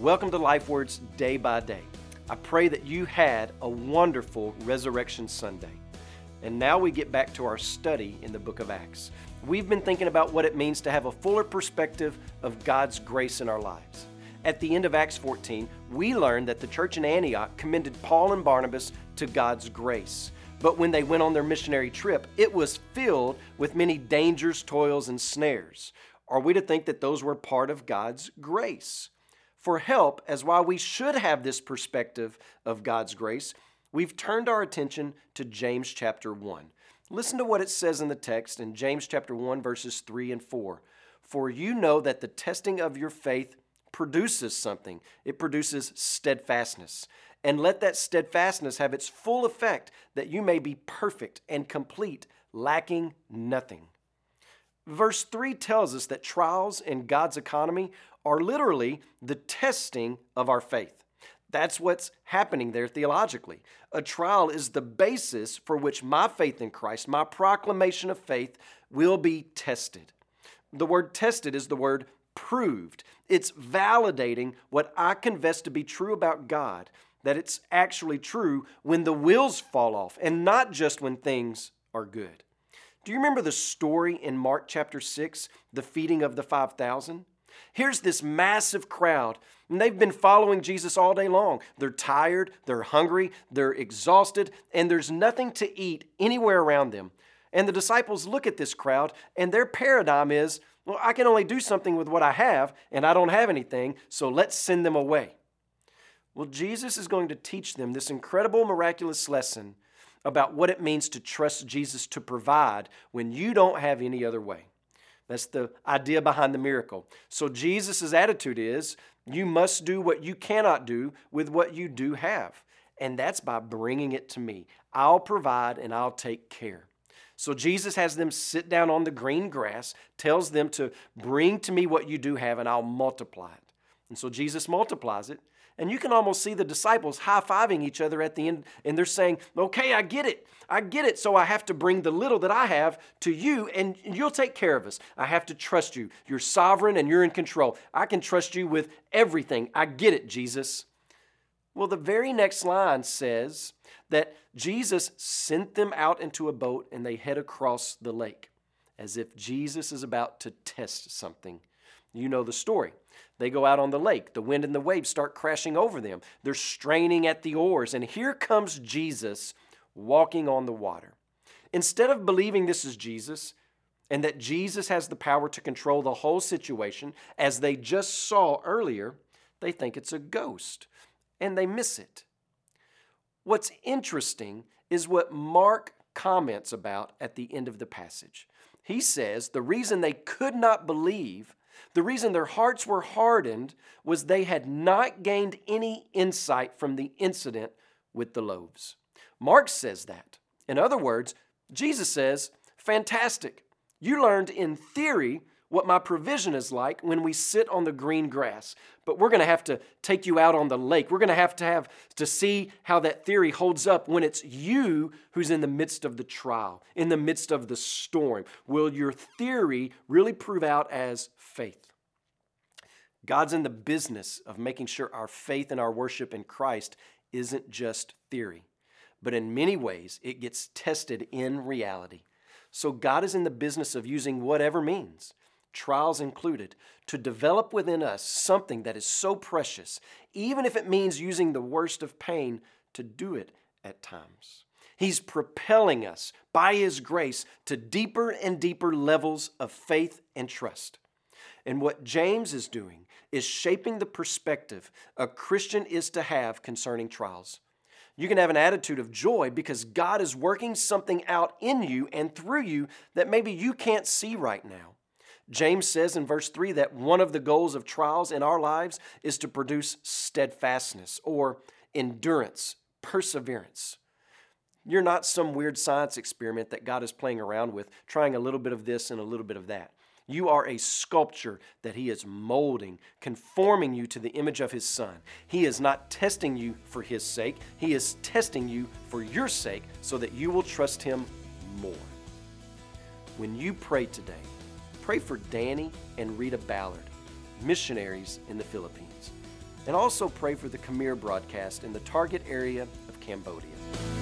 Welcome to LifeWords Day by Day. I pray that you had a wonderful Resurrection Sunday. And now we get back to our study in the book of Acts. We've been thinking about what it means to have a fuller perspective of God's grace in our lives. At the end of Acts 14, we learned that the church in Antioch commended Paul and Barnabas to God's grace. But when they went on their missionary trip, it was filled with many dangers, toils, and snares. Are we to think that those were part of God's grace? For help, as why we should have this perspective of God's grace, we've turned our attention to James chapter 1. Listen to what it says in the text in James chapter 1, verses 3 and 4. For you know that the testing of your faith produces something. It produces steadfastness. And let that steadfastness have its full effect, that you may be perfect and complete, lacking nothing. Verse 3 tells us that trials in God's economy are literally the testing of our faith. That's what's happening there theologically. A trial is the basis for which my faith in Christ, my proclamation of faith, will be tested. The word tested is the word proved. It's validating what I confess to be true about God, that it's actually true when the wheels fall off and not just when things are good. Do you remember the story in Mark chapter 6, the feeding of the 5,000? Here's this massive crowd, and they've been following Jesus all day long. They're tired, they're hungry, they're exhausted, and there's nothing to eat anywhere around them. And the disciples look at this crowd, and their paradigm is, well, I can only do something with what I have, and I don't have anything, so let's send them away. Well, Jesus is going to teach them this incredible, miraculous lesson about what it means to trust Jesus to provide when you don't have any other way. That's the idea behind the miracle. So Jesus' attitude is, you must do what you cannot do with what you do have. And that's by bringing it to me. I'll provide and I'll take care. So Jesus has them sit down on the green grass, tells them to bring to me what you do have and I'll multiply it. And so Jesus multiplies it. And you can almost see the disciples high-fiving each other at the end, and they're saying, okay, I get it, so I have to bring the little that I have to you, and you'll take care of us. I have to trust you. You're sovereign, and you're in control. I can trust you with everything. I get it, Jesus. Well, the very next line says that Jesus sent them out into a boat, and they head across the lake, as if Jesus is about to test something. You know the story. They go out on the lake. The wind and the waves start crashing over them. They're straining at the oars. And here comes Jesus walking on the water. Instead of believing this is Jesus and that Jesus has the power to control the whole situation, as they just saw earlier, they think it's a ghost and they miss it. What's interesting is what Mark comments about at the end of the passage. He says the reason they could not believe, the reason their hearts were hardened, was they had not gained any insight from the incident with the loaves. Mark says that. In other words, Jesus says, fantastic. You learned in theory what my provision is like when we sit on the green grass. But we're going to have to take you out on the lake. We're going to have to see how that theory holds up when it's you who's in the midst of the trial, in the midst of the storm. Will your theory really prove out as faith? God's in the business of making sure our faith and our worship in Christ isn't just theory, but in many ways it gets tested in reality. So God is in the business of using whatever means, trials included, to develop within us something that is so precious, even if it means using the worst of pain to do it at times. He's propelling us by His grace to deeper and deeper levels of faith and trust. And what James is doing is shaping the perspective a Christian is to have concerning trials. You can have an attitude of joy because God is working something out in you and through you that maybe you can't see right now. James says in verse 3 that one of the goals of trials in our lives is to produce steadfastness or endurance, perseverance. You're not some weird science experiment that God is playing around with, trying a little bit of this and a little bit of that. You are a sculpture that He is molding, conforming you to the image of His Son. He is not testing you for His sake. He is testing you for your sake so that you will trust Him more. When you pray today, pray for Danny and Rita Ballard, missionaries in the Philippines. And also pray for the Khmer broadcast in the target area of Cambodia.